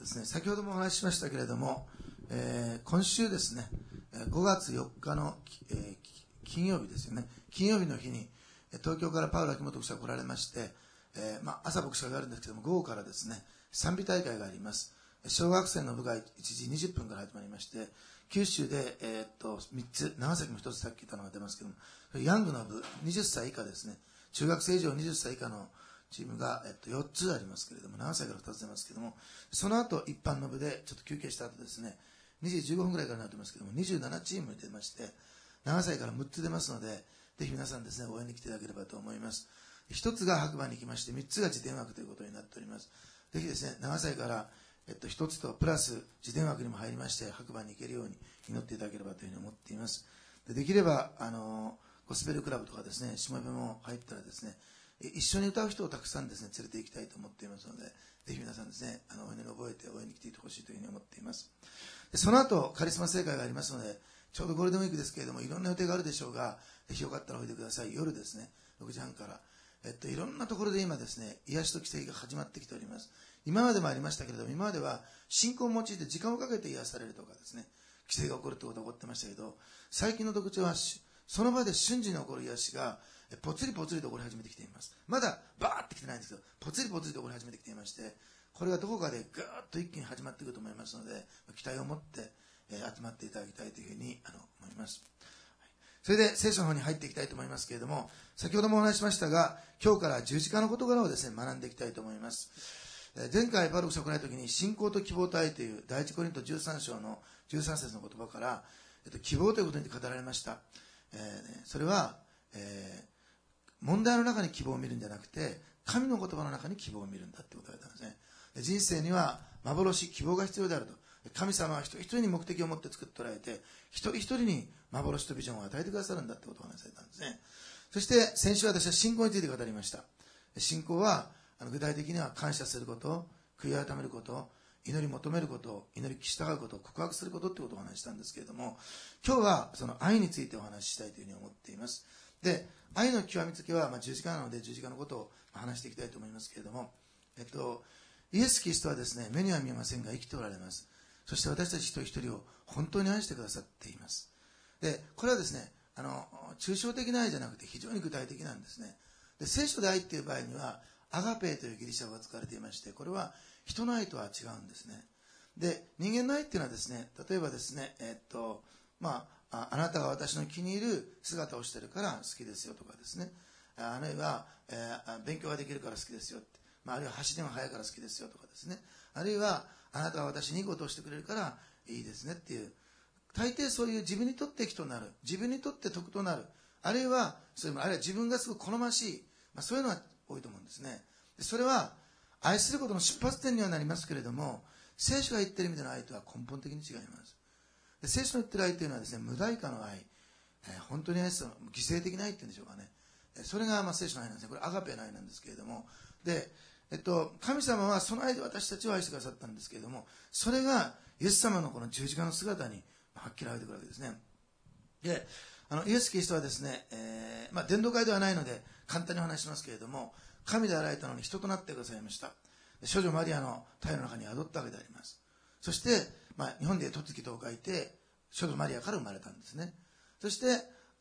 ですね、先ほどもお話ししましたけれども、今週ですね、5月4日の、金曜日ですよね、金曜日の日に東京からパウロ秋元牧師が来られまして、朝牧師があるんですけども、午後からですね、賛美大会があります。小学生の部が1時20分から始まりまして、九州で、3つ、長崎も1つさっき言ったのが出ますけども、ヤングの部、20歳以下ですね、中学生以上20歳以下のチームが、4つありますけれども、長崎から2つ出ますけども、その後一般の部でちょっと休憩した後ですね、2時15分ぐらいからになってますけども、27チームに出まして、長崎から6つ出ますので、ぜひ皆さんですね、応援に来ていただければと思います。1つが白馬に行きまして、3つが自伝枠ということになっております。ぜひですね、長崎から、1つとプラス自伝枠にも入りまして、白馬に行けるように祈っていただければというふうに思っています。できれば、ゴスペルクラブとかですね、しもべも入ったらですね、一緒に歌う人をたくさんですね、連れて行きたいと思っていますので、ぜひ皆さんですね、お祈りを覚えて応援に来ていてほしいというふうに思っています。でその後、カリスマ聖会がありますので、ちょうどゴールデンウィークですけれども、いろんな予定があるでしょうが、ぜひよかったらおいでください。夜ですね、6時半から。いろんなところで今ですね、癒しと奇跡が始まってきております。今までもありましたけれども、今までは信仰を用いて時間をかけて癒されるとかですね、奇跡が起こるということが起こってましたけど、最近の特徴は、その場で瞬時に起こる癒しが、ぽつりぽつりと起こり始めてきています。まだバーってきてないんですけど、ぽつりぽつりと起こり始めてきていまして、これがどこかでぐーっと一気に始まってくると思いますので、期待を持って、集まっていただきたいというふうに思います。それで聖書の方に入っていきたいと思いますけれども、先ほどもお話ししましたが、今日から十字架の事柄をですね、学んでいきたいと思います。前回パウロが行った時に、信仰と希望と愛という第一コリント13章の13節の言葉から、希望ということに語られました。それは、問題の中に希望を見るんじゃなくて、神の言葉の中に希望を見るんだってことが言われたんですね。人生には幻、希望が必要であると。神様は一人一人に目的を持って作っておられて、一人一人に幻とビジョンを与えてくださるんだってことを話されたんですね。そして先週私は信仰について語りました。信仰は具体的には感謝すること、悔い改めること、祈り求めること、祈り従うこと、告白することってことをお話したんですけれども、今日はその愛についてお話ししたいというふうに思っています。で、愛の極めつけは十字架なので十字架のことを話していきたいと思いますけれども、イエス・キリストはですね、目には見えませんが生きておられます。そして私たち一人一人を本当に愛してくださっています。で、これはですね、抽象的な愛じゃなくて非常に具体的なんですね。で、聖書で愛っていう場合には、アガペーというギリシャ語が使われていまして、これは人の愛とは違うんですね。で、人間の愛っていうのはですね、例えばですね、あなたが私の気に入る姿をしてるから好きですよとかですね、あるいは、勉強ができるから好きですよって、あるいは走りが速いから好きですよとかですね、あるいはあなたが私にいいことをしてくれるからいいですねっていう、大抵そういう自分にとって益となる、自分にとって得となる、あるいはそういうあるいは自分がすごく好ましい、そういうのが多いと思うんですね。でそれは愛することの出発点にはなりますけれども、聖書が言ってる意味での愛とは根本的に違います。で聖書の言ってる愛というのはですね、無代価の愛、本当に愛する犠牲的な愛っていうんでしょうかね。それが聖書の愛なんですね。これアガペの愛なんですけれども、で、神様はその愛で私たちを愛してくださったんですけれども、それがイエス様のこの十字架の姿にはっきり現れてくるわけですね。で、イエス・キリストはですね、伝道会ではないので簡単にお話しますけれども、神であられたのに人となってくださいました。少女マリアの体の中に宿ったわけであります。そして、日本で戸月と書いて少女マリアから生まれたんですね。そして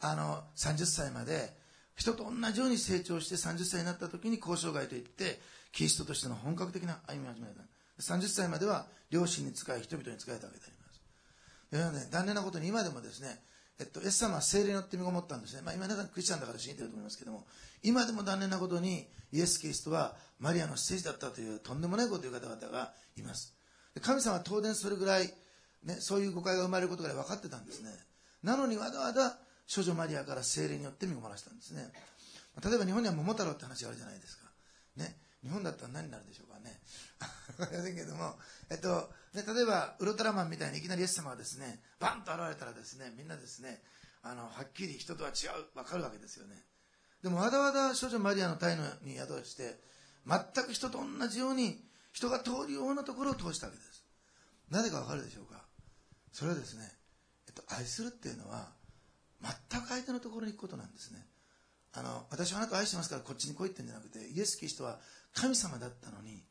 30歳まで人と同じように成長して30歳になった時に交渉外といってキリストとしての本格的な歩みを始めた。30歳までは両親に仕え人々に仕えたわけであります。残念なことに今でもですね、イエス様は聖霊によって身ごもったんですね。今皆さんクリスチャンだから信じてると思いますけども、今でも残念なことにイエス・キリストはマリアの聖子だったというとんでもないことを言う方々がいます。神様は当然それぐらい、そういう誤解が生まれることぐらい分かってたんですね。なのにわざわざ少女マリアから聖霊によって身ごもらせたんですね。例えば日本には桃太郎って話があるじゃないですか。ね、日本だったら何になるでしょうかね。わかりませんけれども、例えばウルトラマンみたいにいきなりイエス様がですね、バンと現れたらですね、みんなですね、はっきり人とは違う、分かるわけですよね。でもわざわざ少女マリアの体に宿して、全く人と同じように人が通るようなところを通したわけです。なぜか分かるでしょうか。それはですね、愛するっていうのは全く相手のところに行くことなんですね。私はあなたを愛してますからこっちに来いってんじゃなくて、イエス・キリストは神様だったのに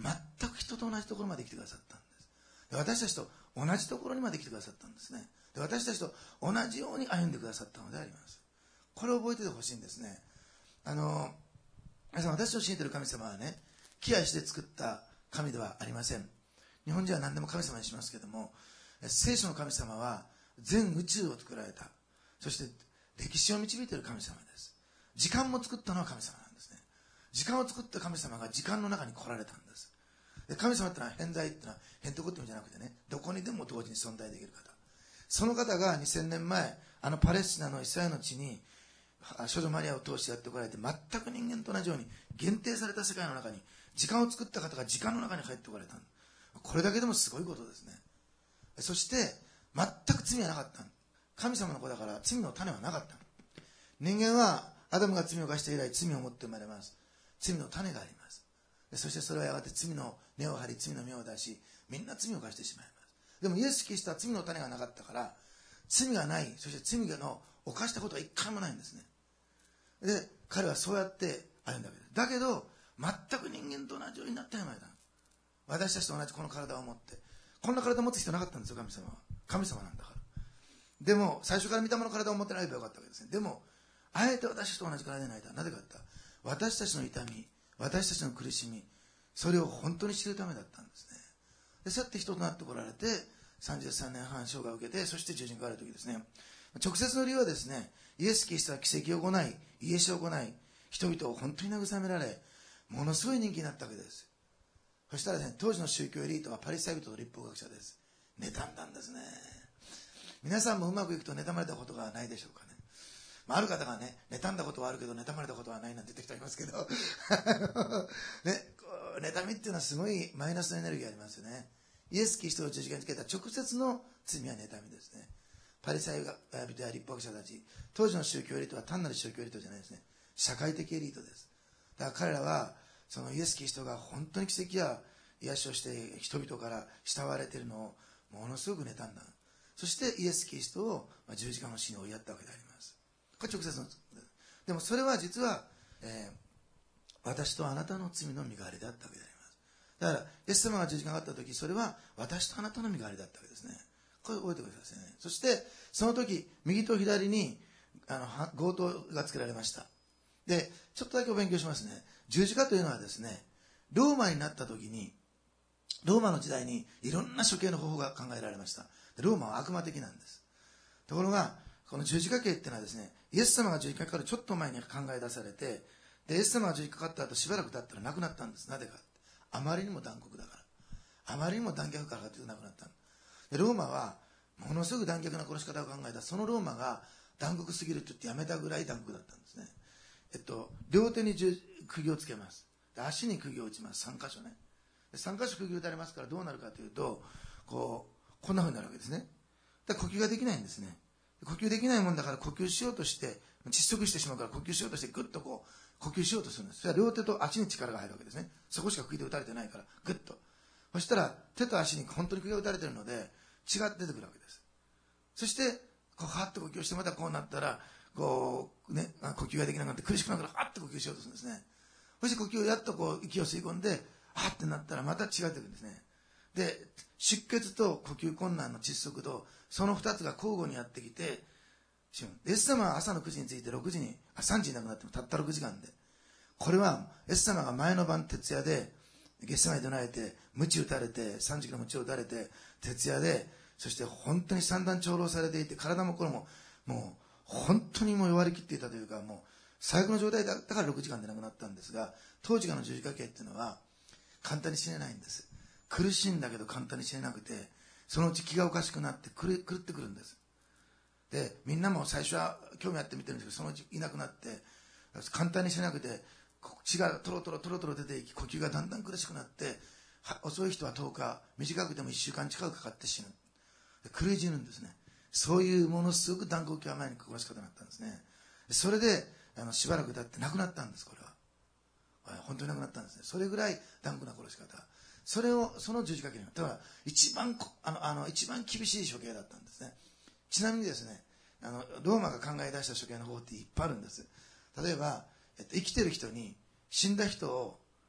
全く人と同じところまで来てくださったんです。で、私たちと同じところにまで来てくださったんですね。で、私たちと同じように歩んでくださったのであります。これを覚えててほしいんですね。皆さん、私の信じている神様はね、木や石で作った神ではありません。日本人は何でも神様にしますけども、聖書の神様は全宇宙を作られた。そして歴史を導いている神様です。時間も作ったのは神様なんですね。時間を作った神様が時間の中に来られたんです。で、神様ってのは偏在ってのは変とこって意味じゃなくてね、どこにでも同時に存在できる方。その方が2000年前、パレスチナのイスラエルの地に少女マリアを通してやってこられて、全く人間と同じように限定された世界の中に時間を作った方が時間の中に入ってこられた。これだけでもすごいことですね。そして全く罪はなかった。神様の子だから罪の種はなかった。人間はアダムが罪を犯して以来罪を持って生まれます。罪の種があります。そしてそれはやがて罪の根を張り、罪の芽を出し、みんな罪を犯してしまいます。でもイエス・キリストは罪の種がなかったから、罪がない、そして罪の犯したことは一回もないんですね。で、彼はそうやって歩んだわけです。だけど、全く人間と同じようになったような間、私たちと同じこの体を持って、こんな体を持つ必要なかったんですよ、神様は。神様なんだから。でも、最初から御霊の体を持ってないばよかったわけですね。でも、あえて私たちと同じ体になりたい。なぜかって言ったら、私たちの痛み、私たちの苦しみ、それを本当に知るためだったんですね。で、そうやって人となってこられて、33年半生涯を受けて、そして十字架がある時ですね。直接の理由はですね、イエス・キリストは奇跡を行い、癒しを行い、人々を本当に慰められ、ものすごい人気になったわけです。そしたらね、当時の宗教エリートはパリサイ人と立法学者です。妬んだんですね。皆さんもうまくいくと妬まれたことがないでしょうかね。ある方がね、妬んだことはあるけど妬まれたことはないなんて言ってきてありますけどね、妬みっていうのはすごいマイナスのエネルギーありますよね。イエス・キリストを十字架につけた直接の罪は妬みですね。パリサイ人や立法学者たち、当時の宗教エリートは単なる宗教エリートじゃないですね。社会的エリートです。だから彼らはそのイエス・キリストが本当に奇跡や癒しをして人々から慕われているのをものすごく妬んだ。そしてイエス・キリストを十字架の死に追いやったわけであります。これ直接の。でもそれは実は、私とあなたの罪の身代わりであったわけであります。だからイエス様が十字架にかかった時、それは私とあなたの身代わりだったわけですね。これ覚えてくださいね。そしてその時右と左に強盗がつけられました。でちょっとだけお勉強しますね。十字架というのはですね、ローマになった時に、ローマの時代にいろんな処刑の方法が考えられました。ローマは悪魔的なんです。ところがこの十字架刑っていうのはですね、イエス様が十字架にかかるちょっと前に考え出されて、でイエス様が十字架にかかった後しばらく経ったら亡くなったんです。なぜか、あまりにも残酷だから、あまりにも残虐からかというと亡くなったんで、ローマはものすごく残虐な殺し方を考えた。そのローマが残酷すぎると言ってやめたぐらい残酷だったんですね。両手に釘をつけます。で足に釘を打ちます。3箇所ね。3箇所釘を打たれますからどうなるかというと、こんな風になるわけですね。だから呼吸ができないんですね。呼吸できないもんだから呼吸しようとして窒息してしまうから、呼吸しようとしてグッと呼吸しようとするんです。それは両手と足に力が入るわけですね。そこしか釘で打たれてないからグッと。そしたら手と足に本当に釘が打たれているので血が出てくるわけです。そしてはっと呼吸して、またこうなったら呼吸ができなくなって苦しくなるからはっと呼吸しようとするんですね。そして呼吸をやっと息を吸い込んではっとなったらまた血が出てくるんですね。で出血と呼吸困難の窒息とその2つが交互にやってきて、イエス様は朝の9時に着いて3時に亡くなってもたった6時間で、これはイエス様が前の晩徹夜でゲッセマニで唱えて鞭打たれて30キロ鞭を打たれて徹夜で、そして本当に散々長老されていて、体も心ももう本当にもう弱りきっていたというか、もう最悪の状態だったから6時間で亡くなったんですが、当時の十字架刑っていうのは簡単に死ねないんです。苦しいんだけど簡単に死ねなくて、そのうち気がおかしくなって狂ってくるんです。でみんなも最初は興味あって見てるんですけど、そのうちいなくなって簡単に死ねなくて、血がトロトロ出ていき、呼吸がだんだん苦しくなって、遅い人は10日、短くても1週間近くかかって死ぬ。狂い死ぬんですね。そういうものすごく残酷極まりに殺し方になったんですね。それでしばらく経って亡くなったんです。これは本当に亡くなったんですね。それぐらい残酷な殺し方。その十字架刑にだから一番厳しい処刑だったんですね。ちなみにですね、ローマが考え出した処刑の方法っていっぱいあるんです。例えば、生きてる人に死んだ人を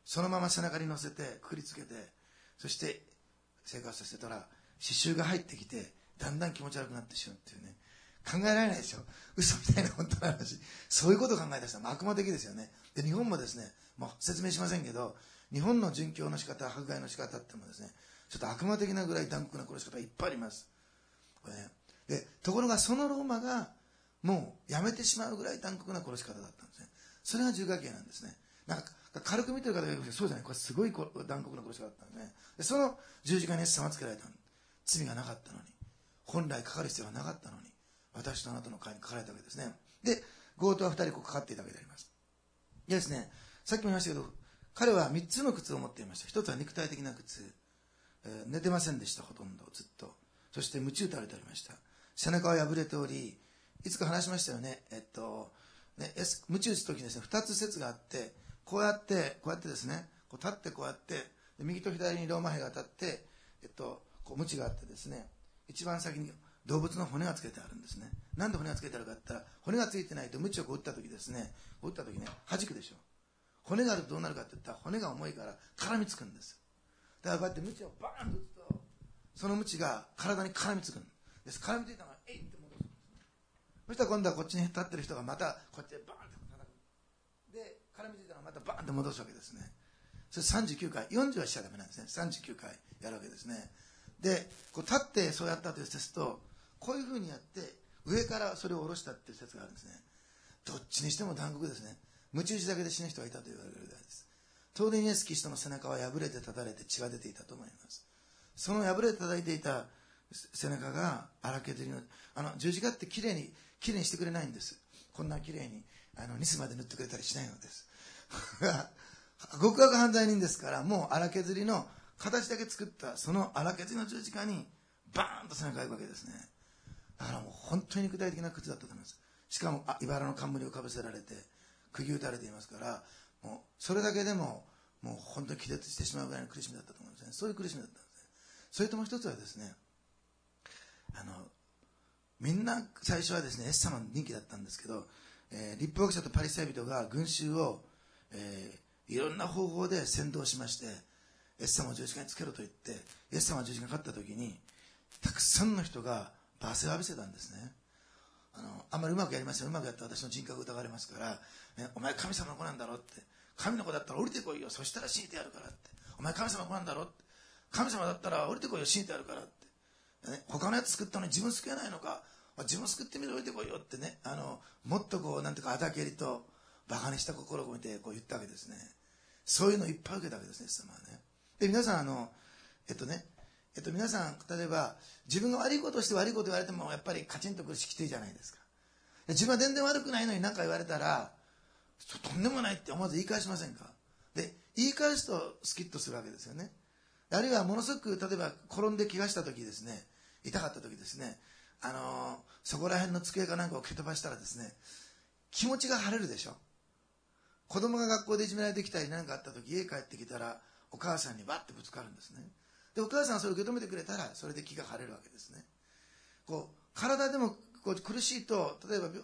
そのまま背中に乗せてくくりつけて、そして生活させてたら刺繍が入ってきてだんだん気持ち悪くなってしまうっていうね、考えられないでしょ。嘘みたいな本当の話。そういうことを考え出したら悪魔的ですよね。で、日本もですね、もう説明しませんけど、日本の殉教の仕方、迫害の仕方ってもですね、ちょっと悪魔的なぐらい残酷な殺し方がいっぱいあります。これね、で、ところがそのローマがもうやめてしまうぐらい残酷な殺し方だったんですね。それが十架刑なんですね。なんか軽く見てる方がいるけど、そうじゃない、これすごい残酷な殺し方だったんですね。で、その十字架にイエス様はつけられたの。罪がなかったのに、本来かかる必要がなかったのに、私とあなたの会にかかれたわけですね。で、強盗は2人かかっていたわけであります。でですね、さっきも言いましたけど、彼は3つの靴を持っていました。1つは肉体的な靴、寝てませんでした、ほとんどずっと。そして鞭打たれておりました。背中は破れており、いつか話しましたよね。鞭打つ時にですね、2つ説があって、こうやってですね、こう立ってこうやって、右と左にローマ兵が立って、こう鞭があってですね、一番先に動物の骨がつけてあるんですね。なんで骨がつけてあるかって言ったら、骨がついてないと鞭をこう打った時ですね、打った時ね、弾くでしょ。骨があるとどうなるかって言ったら、骨が重いから絡みつくんです。だからこうやって鞭をバーンと打つと、その鞭が体に絡みつくんです。絡みついたのがえいって戻すんです。そしたら今度はこっちに立ってる人がまたこっちでバーンって叩く。で、絡みついたのがまたバーンって戻すわけですね。それ39回、40はしちゃダメなんですね。39回やるわけですね。で、こう立ってそうやったという説と、こういうふうにやって上からそれを下ろしたっていう説があるんですね。どっちにしても残酷ですね。鞭打ちだけで死ぬ人がいたと言われるぐらいです。当然イエス・キリストの背中は破れて立たれて血が出ていたと思います。その破れて叩いていた背中が荒削りの、十字架ってきれいにしてくれないんです。こんなきれいにニスまで塗ってくれたりしないのです。極悪犯罪人ですから、もう荒削りの形だけ作ったその荒削りの十字架にバーンと背中がいくわけですね。だからもう本当に具体的な靴だったと思います。しかも茨の冠をかぶせられて釘打たれていますから、もうそれだけでももう本当に気絶してしまうぐらいの苦しみだったと思うんですね。そういう苦しみだったんですね。それともう一つはですね、みんな最初はですね、イエス様の人気だったんですけど、立法学者とパリサイ人が群衆を、いろんな方法で扇動しまして、イエス様を十字架につけろと言って、イエス様が十字架にかかった時に、たくさんの人が罵声を浴びせたんですね。あんまりうまくやりません。うまくやったら私の人格が疑われますから、お前神様の子なんだろって。神の子だったら降りてこいよ。そしたら死んでやるからって。お前神様の子なんだろって。神様だったら降りてこいよ。死んでやるからって。他のやつ救ったのに自分救えないのか。自分救ってみて降りてこいよってね。もっとこう、なんていうか、あだけりと馬鹿にした心を込めてこう言ったわけですね。そういうのをいっぱい受けたわけですね、イエス様はね。で、皆さん、皆さん、例えば、自分が悪いことをして悪いこと言われても、やっぱりカチンとくるしきついじゃないですか。自分は全然悪くないのに何か言われたら、とんでもないって思わず言い返しませんか。で、言い返すとスキッとするわけですよね。あるいはものすごく、例えば転んで怪我した時ですね、痛かった時ですね、そこら辺の机かなんかを蹴飛ばしたらですね、気持ちが晴れるでしょ。子供が学校でいじめられてきたり何かあった時、家帰ってきたらお母さんにバッてぶつかるんですね。で、お母さんがそれを受け止めてくれたら、それで気が晴れるわけですね。こう体でもこう苦しいと、例えば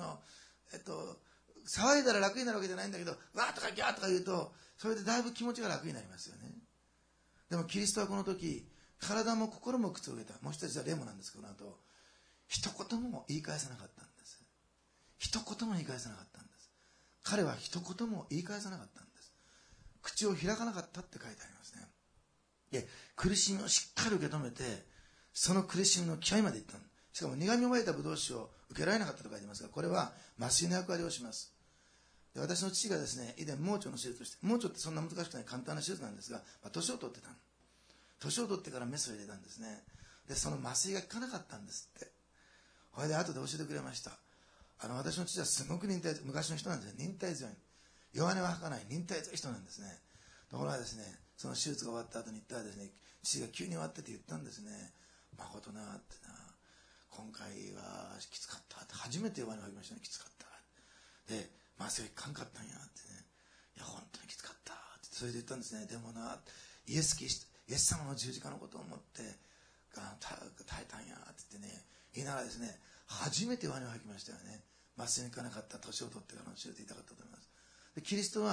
騒いだら楽になるわけじゃないんだけど、わーとかギャーとか言うと、それでだいぶ気持ちが楽になりますよね。でもキリストはこの時、体も心も苦痛を受けた。もう一つはレモなんですけど、この後一言も言い返さなかったんです。一言も言い返さなかったんです。彼は一言も言い返さなかったんです。口を開かなかったって書いてありますね。で、苦しみをしっかり受け止めて、その苦しみの極みまでいったんです。しかも苦みを覚えたブドウ酒を受けられなかったと書いていますが、これは麻酔の役割をします。で、私の父がですね、以前盲腸の手術をして、盲腸ってそんな難しくない簡単な手術なんですが、年を取ってたの。年を取ってからメスを入れたんですね。で、その麻酔が効かなかったんですって。それで後で教えてくれました。私の父はすごく昔の人なんですね。忍耐強い。弱音は吐かない忍耐強い人なんですね。ところがですね、その手術が終わった後に言ったらですね、父が急に終わってて言ったんですね。誠なってな、今回はきつかったって初めて弱音を吐きましたね。きつかった。で、麻酔が効かんかったんやってね。いや、本当にきつかったって、それで言ったんですね。でもな、イエス様の十字架のことを思って耐えたんやって言ってね、言いながらですね、初めて弱音を吐きましたよね。麻酔に効かなかった年を取ってからの手術で痛かったと思います。で、キリストは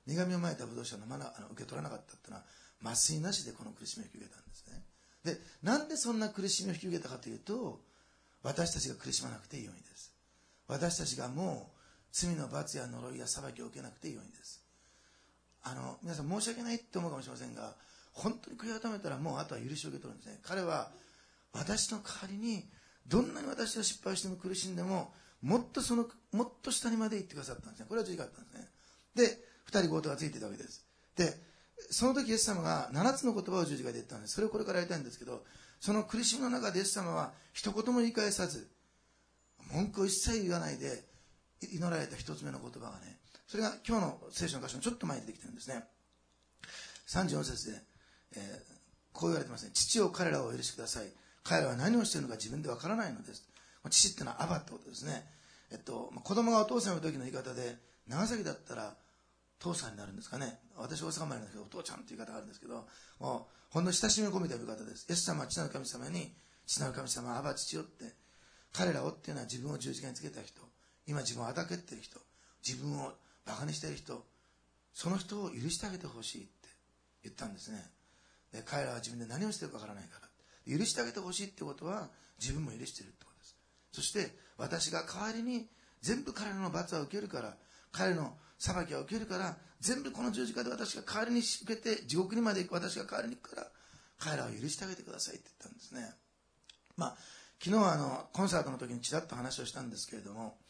苦みをまいたブドウ酒を受け取らなかったっていうのは、麻酔なしでこの苦しみを引き受けたんですね。で、なんでそんな苦しみを引き受けたかというと、私たちが苦しまなくていいようにです。私たちがもう罪の罰や呪いや裁きを受けなくていいようにです。皆さん申し訳ないって思うかもしれませんが、本当に悔い改めたらもうあとは許しを受け取るんですね。彼は私の代わりにどんなに私が失敗しても苦しんでももっと下にまで行ってくださったんですね。これは十字架だったんですね。で、二人強盗がついていたわけです。で、その時イエス様が7つの言葉を十字架で言ったんです。それをこれからやりたいんですけど、その苦しみの中でイエス様は一言も言い返さず、文句を一切言わないで祈られた一つ目の言葉がね、それが今日の聖書の箇所のちょっと前に出てきてるんですね。34節で、こう言われてますね。父を彼らをお許しください。彼らは何をしているのか自分でわからないのです。父ってのはアバってことですね。子供がお父さんの時の言い方で、長崎だったら父さんになるんですかね。私大阪生まれなんですけど、お父ちゃんっていう言い方があるんですけど、もうほんの親しみを込めた言い方です。イエス様は父なる神様に、父なる神様はアバ父よって、彼らをっていうのは自分を十字架につけた人、今自分をあだけっている人、自分をバカにしている人、その人を許してあげてほしいって言ったんですね。で、彼らは自分で何をしているかわからないから。許してあげてほしいってことは自分も許しているってことです。そして私が代わりに全部彼らの罰は受けるから、彼の裁きは受けるから、全部この十字架で私が代わりに受けて地獄にまで行く、私が代わりに行くから彼らを許してあげてくださいって言ったんですね。昨日はコンサートの時にちらっと話をしたんですけれども、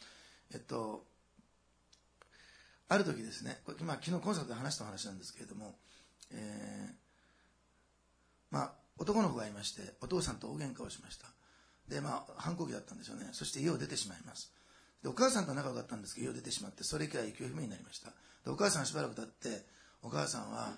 ある時ですね、昨日コンサートで話した話なんですけれども、男の子がいまして、お父さんと大喧嘩をしました。で、反抗期だったんでしょうね。そして家を出てしまいます。で、お母さんと仲良かったんですけど、家を出てしまって、それ以来行方不明になりました。で、お母さんはしばらく経って、お母さんは、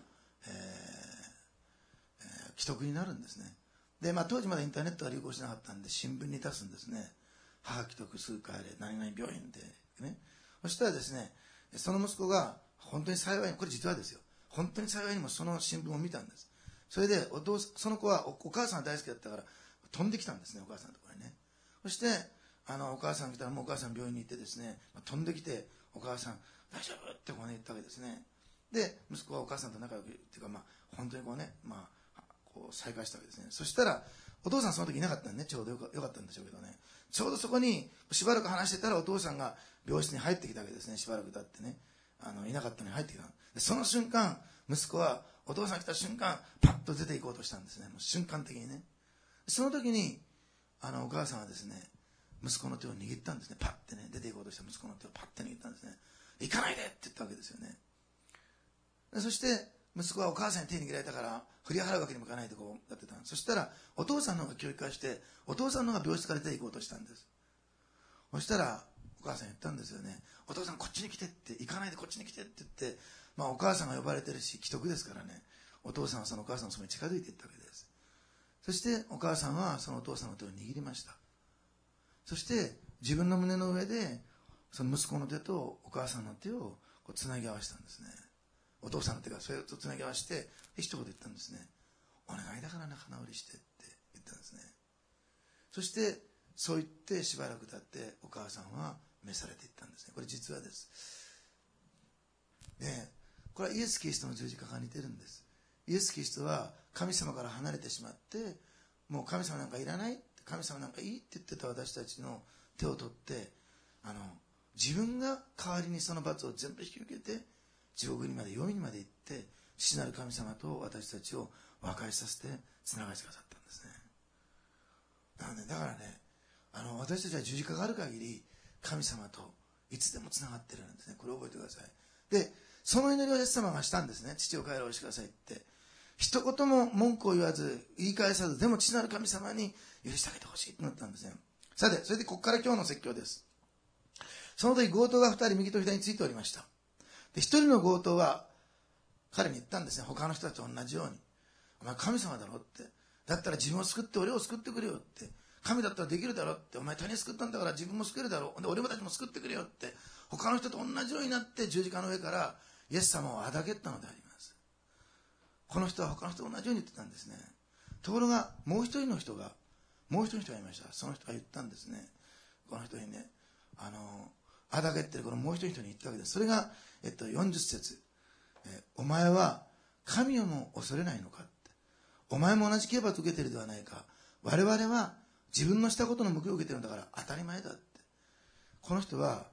危篤になるんですね。で、当時まだインターネットが流行してなかったんで、新聞に出すんですね。母危篤すぐ帰れ、何々病院で、ね。そしたらですね、その息子が、本当に幸いに、これ実はですよ。本当に幸いにもその新聞を見たんです。それでその子はお母さんが大好きだったから飛んできたんですね、お母さんのところにね。そしてお母さんが来たら、もうお母さん病院に行ってですね、飛んできて、お母さん大丈夫って言ったわけですね。で、息子はお母さんと仲良くっていうか、本当に再会したわけですね。そしたらお父さんその時いなかったんでね、ちょうどよかったんでしょうけどね、ちょうどそこにしばらく話してたら、お父さんが病室に入ってきたわけですね。しばらく経ってね、いなかったのに入ってきた。でその瞬間、息子はお父さん来た瞬間パッと出て行こうとしたんですね。もう瞬間的にね。その時にお母さんはですね、息子の手を握ったんですね。パッてね、出て行こうとした息子の手をパッて握ったんですね。行かないでって言ったわけですよね。でそして息子はお母さんに手に握られたから振り払うわけにもいかないでこうやってたんです。そしたらお父さんの方が教育化して、お父さんの方が病室から出て行こうとしたんです。そしたらお母さん言ったんですよね。お父さんこっちに来てって、行かないでこっちに来てって言って、お母さんが呼ばれてるし危篤ですからね、お父さんはそのお母さんのそばに近づいていったわけです。そしてお母さんはそのお父さんの手を握りました。そして自分の胸の上でその息子の手とお母さんの手をこうつなぎ合わせたんですね。お父さんの手がそれとつなぎ合わせて一言言ったんですね。お願いだから仲直りしてって言ったんですね。そしてそう言ってしばらく経ってお母さんは召されていったんですね。これ実話です。で、これはイエス・キリストの十字架が似てるんです。イエス・キリストは神様から離れてしまって、もう神様なんかいらない、神様なんかいいって言ってた私たちの手を取って、自分が代わりにその罰を全部引き受けて、地獄にまで、世にまで行って、父なる神様と私たちを和解させてつながりしてくださったんですね。なので、だからね、私たちは十字架がある限り神様といつでもつながってるんですね。これを覚えてください。で、その祈りをイエス様がしたんですね。父を帰らおしてくださいって。一言も文句を言わず、言い返さず、でも父なる神様に許してあげてほしいとなったんですね。さて、それでここから今日の説教です。その時強盗が2人右と左についておりました。で、1人の強盗は彼に言ったんですね。他の人たちと同じように。お前神様だろって。だったら自分を救って俺を救ってくれよって。神だったらできるだろって。お前他人救ったんだから自分も救えるだろう。で俺たちも救ってくれよって。他の人と同じようになって十字架の上からイエス様をあだけったのであります。この人は他の人と同じように言ってたんですね。ところがもう一人の人がいました。その人が言ったんですね。この人にね、あだけってるこのもう一人の人に言ったわけです。それが、40節お前は神をも恐れないのかって。お前も同じ刑罰を受けているではないか。我々は自分のしたことの報いを受けているんだから当たり前だって。この人は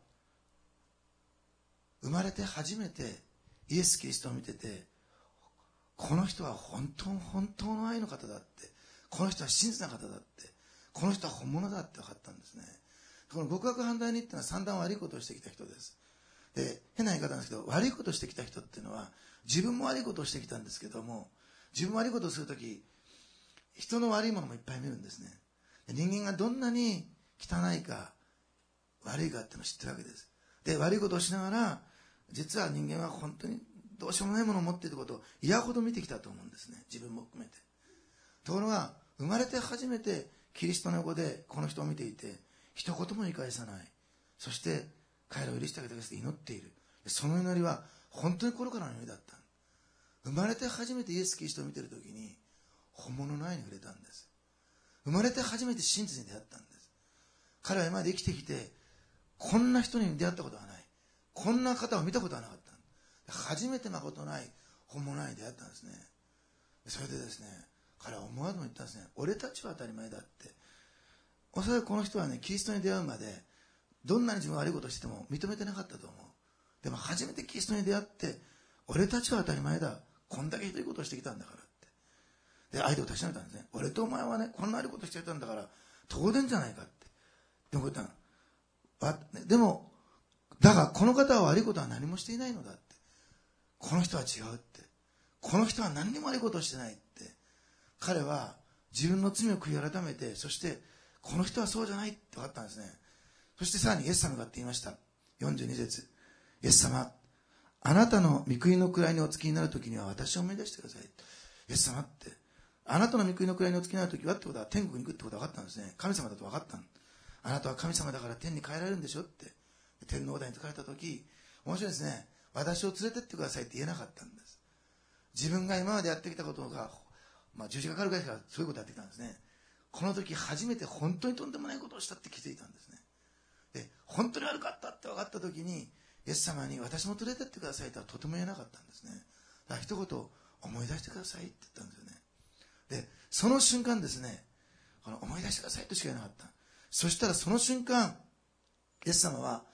生まれて初めてイエス・キリストを見てて、この人は本当の愛の方だって、この人は真実な方だって、この人は本物だって分かったんですね。この極悪反対にっていうのは散々悪いことをしてきた人です。で、変な言い方なんですけど、悪いことをしてきた人っていうのは自分も悪いことをしてきたんですけども、自分も悪いことをするとき人の悪いものもいっぱい見るんですね。で、人間がどんなに汚いか悪いかっていうのを知ってるわけです。で、悪いことをしながら実は人間は本当にどうしようもないものを持っていることを嫌ほど見てきたと思うんですね、自分も含めて。ところが生まれて初めてキリストの横でこの人を見ていて、一言も言い返さない、そして彼らを許してあげてくださいって祈っている。その祈りは本当に心からの祈りだった。生まれて初めてイエス・キリストを見ているときに本物の愛に触れたんです。生まれて初めて真実に出会ったんです。彼は今まで生きてきてこんな人に出会ったことはない、こんな方を見たことはなかった。初めて誠の愛、本物の愛に出会ったんですね。それでですね、彼は思わずも言ったんですね。俺たちは当たり前だって。おそらくこの人はね、キリストに出会うまでどんなに自分が悪いことをしても認めてなかったと思う。でも初めてキリストに出会って、俺たちは当たり前だ、こんだけひどいことをしてきたんだからって。で、相手を確かめたんですね。俺とお前はね、こんな悪いことをしてきたんだから当然じゃないかって。でもこう言ったの。でもだがこの方は悪いことは何もしていないのだって。この人は違うって。この人は何にも悪いことをしてないって。彼は自分の罪を悔い改めて、そしてこの人はそうじゃないって分かったんですね。そしてさらにイエス様がって言いました。42節、イエス様、あなたの御国の位にお付きになるときには私を思い出してください。イエス様って、あなたの御国の位にお付きになるときはってことは天国に行くってことが分かったんですね。神様だと分かったの。あなたは神様だから天に帰られるんでしょって。天皇台に説かれたとき、面白いですね。私を連れてってくださいって言えなかったんです。自分が今までやってきたことが、十字架かかるぐらいからそういうことをやってきたんですね。この時初めて本当にとんでもないことをしたって気づいたんですね。で、本当に悪かったって分かった時に、イエス様に私も連れてってくださいとはとても言えなかったんですね。だから一言思い出してくださいって言ったんですよね。で、その瞬間ですね、この思い出してくださいとしか言えなかった。そしたらその瞬間、イエス様は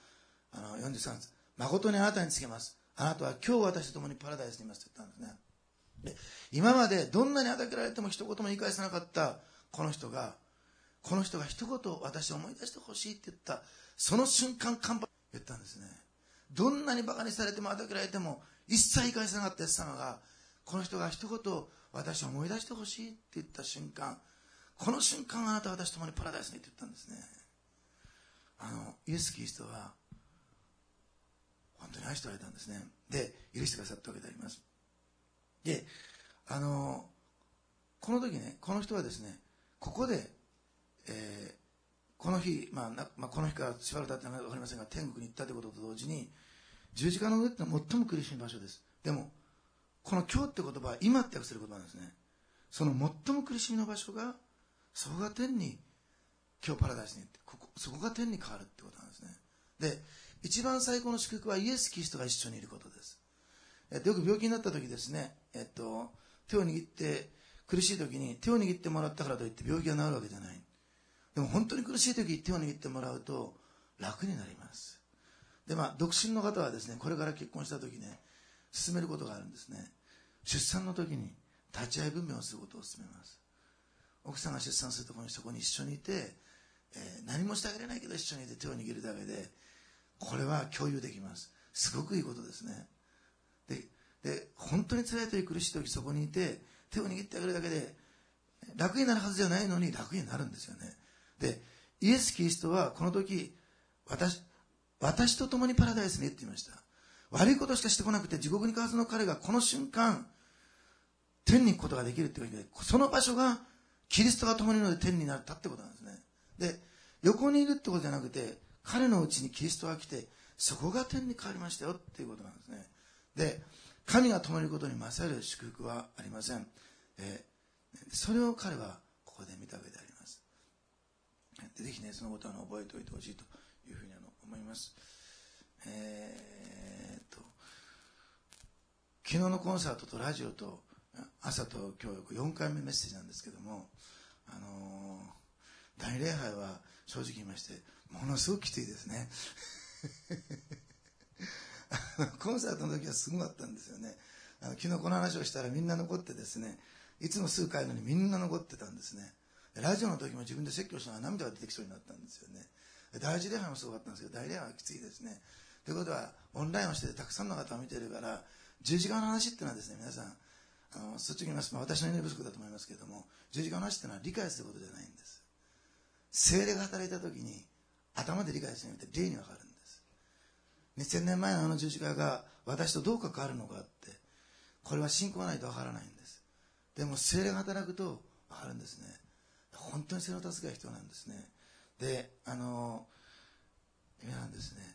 43節、誠にあなたに告げます。あなたは今日私と共にパラダイスにいますと言ったんですね。で、今までどんなに叩けられても一言も言い返さなかったこの人が一言私を思い出してほしいって言った、その瞬間言ったんですね。どんなにバカにされても叩けられても一切言い返さなかったイエス様が、この人が一言私を思い出してほしいって言った瞬間、この瞬間あなたは私と共にパラダイスにって言ったんですね。イエス・キリストは本当に愛しておられたんですね。で、許してくださったわけであります。で、この時ね、この人はですね、ここで、この日、この日からしばらく経って分かりませんが、天国に行ったということと同時に、十字架の上ってのは最も苦しい場所です。でも、この今日って言葉は今って訳する言葉なんですね。その最も苦しみの場所が、そこが天に、今日パラダイスに行って、そこが天に変わるってことなんですね。で、一番最高の祝福はイエス・キリストが一緒にいることです。よく病気になった時ですね、手を握って苦しい時に手を握ってもらったからといって病気が治るわけじゃない。でも本当に苦しい時手を握ってもらうと楽になります。で、独身の方はですね、これから結婚した時ね、進めることがあるんですね。出産の時に立ち会い分娩をすることを勧めます。奥さんが出産するところにそこに一緒にいて、何もしてあげれないけど一緒にいて手を握るだけで、これは共有できます。すごくいいことですね。で、本当に辛い時苦しい時そこにいて手を握ってあげるだけで楽になるはずじゃないのに楽になるんですよね。で、イエス・キリストはこの時私と共にパラダイスにって言いました。悪いことしかしてこなくて地獄に行くはずの彼がこの瞬間天に行くことができるっていうわけで、その場所がキリストが共にいるので天になったってことなんですね。で、横にいるってことじゃなくて彼のうちにキリストが来てそこが天に変わりましたよっていうことなんですね。で、神が共にいることに勝る祝福はありません。それを彼はここで見たわけであります。ぜひね、そのことを覚えておいてほしいというふうに思います。 昨日のコンサートとラジオと朝と教育4回目メッセージなんですけども、大礼拝は正直言いましてものすごくきついですねコンサートの時はすごかったんですよね。昨日この話をしたらみんな残ってですね、いつも数回のにみんな残ってたんですね。ラジオの時も自分で説教しながら涙が出てきそうになったんですよね。第一礼拝もすごかったんですけど、大礼拝はきついですね。ということはオンラインをしててたくさんの方を見てるから、十字架の話っていうのはですね、皆さん率直に言います、私の祈り不足だと思いますけれども、十字架の話っていうのは理解することじゃないんです。聖霊が働いた時に頭で理解しなくて霊に分かるんです。2000年前のあの十字架が私とどう関わるのかって、これは信仰がないと分からないんです。でも聖霊が働くと分かるんですね。本当に聖霊の助けが必要なんですね。で、皆さんですね、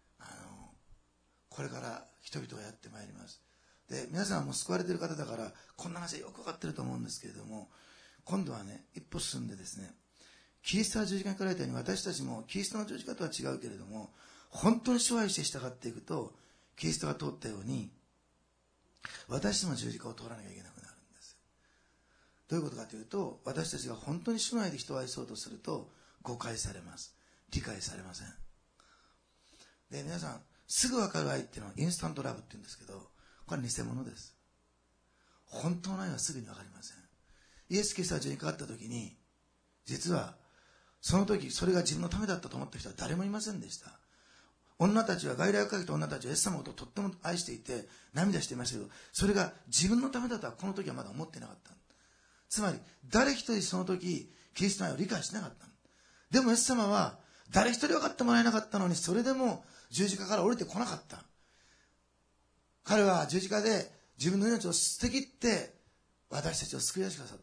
これから人々がやってまいります。で、皆さんはもう救われている方だからこんな話はよく分かってると思うんですけれども、今度はね、一歩進んでですね、キリストは十字架に来られたように、私たちもキリストの十字架とは違うけれども、本当に支配して従っていくと、キリストが通ったように私たちも十字架を通らなきゃいけなくなるんです。どういうことかというと、私たちが本当に主内で人を愛そうとすると誤解されます。理解されません。で、皆さんすぐ分かる愛っていうのはインスタントラブって言うんですけど、これは偽物です。本当の愛はすぐに分かりません。イエス・キリストが十字架にかかった時に、実はその時それが自分のためだったと思った人は誰もいませんでした。女たちは、外来をかけた女たちはイエス様のことをとっても愛していて涙していましたけど、それが自分のためだとはこの時はまだ思ってなかった。つまり誰一人その時キリストの愛を理解しなかった。でもイエス様は誰一人分かってもらえなかったのに、それでも十字架から降りてこなかった。彼は十字架で自分の命を捨てきって私たちを救い出してくださった。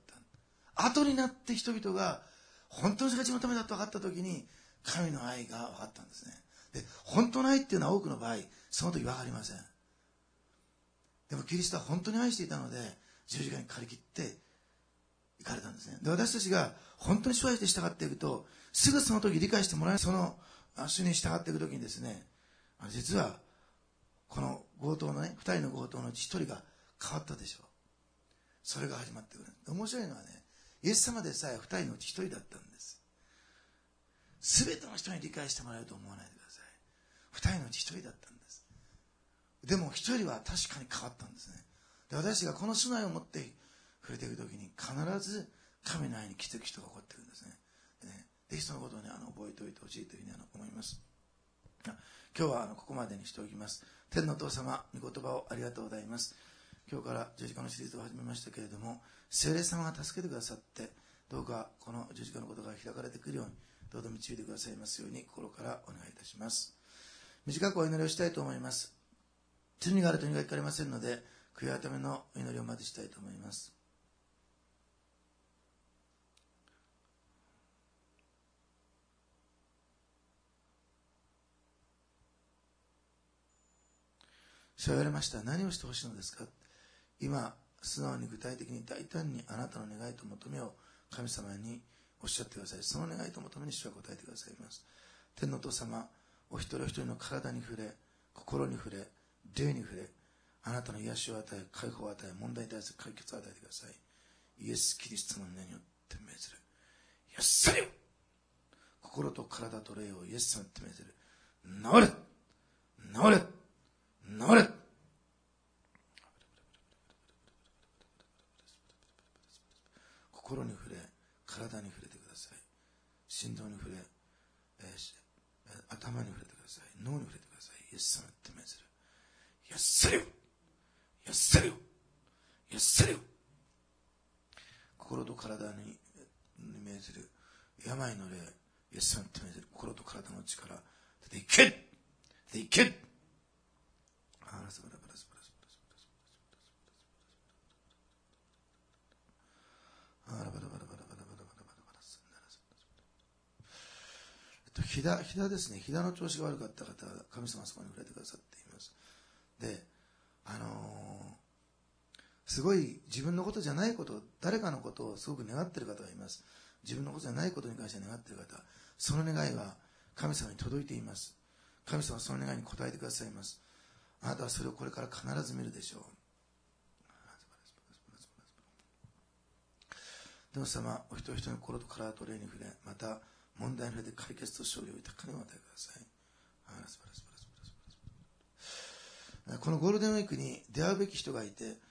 後になって人々が本当にそれが自分のためだと分かった時に、神の愛が分かったんですね。で、本当の愛っていうのは多くの場合その時分かりません。でもキリストは本当に愛していたので十字架にかかりきって行かれたんですね。で、私たちが本当に主愛して従っていくと、すぐその時理解してもらえない、その主に従っていく時にですね、実はこの強盗のね、2人の強盗のうち1人が変わったでしょう。それが始まってくる。面白いのはね、イエス様でさえ2人のうち1人だったんです。すべての人に理解してもらえると思わないでください。2人のうち1人だったんです。でも1人は確かに変わったんですね。で、私がこの主内を持って触れていくときに必ず神の愛に奇跡が起こってくるんですね。ぜひそのことをね、覚えておいてほしいというふうに思います。今日はここまでにしておきます。天のお父様、御言葉をありがとうございます。今日から十字架のシリーズを始めましたけれども、聖霊様が助けてくださって、どうかこの十字架のことが開かれてくるように、どうぞ導いてくださいますように心からお願いいたします。短くお祈りをしたいと思います。罪があると願いかれませんので、悔い改めのお祈りをまずしたいと思います。主は言われました。何をしてほしいのですか。今素直に具体的に大胆にあなたの願いと求めを神様におっしゃってください。その願いと求めに主は答えてくださいます。天のお父様、お一人お一人の体に触れ、心に触れ、霊に触れ、あなたの癒しを与え、解放を与え、問題に対する解決を与えてください。イエス・キリストの名によって命ずる。よっされよ。心と体と霊をイエス様によって命ずる。治れ、治れ、治れ。心に触れ、体に触れてください。心臓に触れ、頭に触れてください。脳に触れてください。イエス様によって命ずる。よっされよ、よっされよ、よっされよ。心と体に命ずる病の霊、イエス様によって命ずる。心と体の力、出ていけ、出ていけ。ひだですね。ひだの調子が悪かった方は神様はそこに触れてくださっています。で、すごい自分のことじゃないこと、誰かのことをすごく願っている方がいます。自分のことじゃないことに関して願っている方、その願いは神様に届いています。神様はその願いに応えてくださいます。あなたはそれをこれから必ず見るでしょう。 でも様、お一人一人の心と体と霊に触れ、また問題に触れて解決と勝利を豊かにお与えください。このゴールデンウィークに出会うべき人がいて、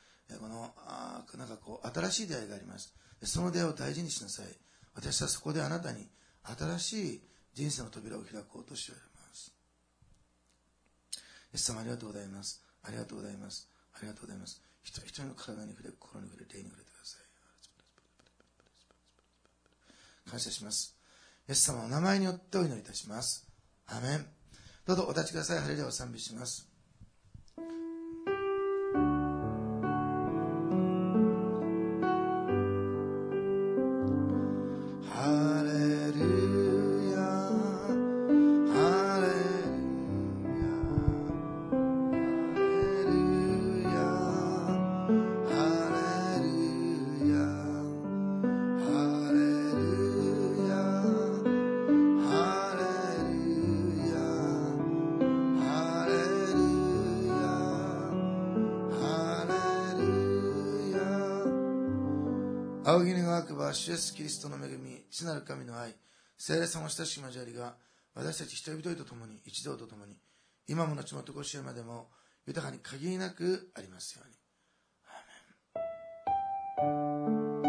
新しい出会いがあります。その出会いを大事にしなさい。私はそこであなたに新しい人生の扉を開こうとしております。イエス様、ありがとうございます。ありがとうございます。ありがとうございます。一人一人の体に触れ、心に触れ、霊に触れてください。感謝します。イエス様の名前によってお祈りいたします。アーメン。どうぞお立ちください。ハレルヤを賛美します。仰ぎ願わくば主イエスキリストの恵み、父なる神の愛、聖霊様の親しき交わりが、私たち人々と共に、一同と共に、今も後もとこしえまでも、豊かに限りなくありますように。アーメン。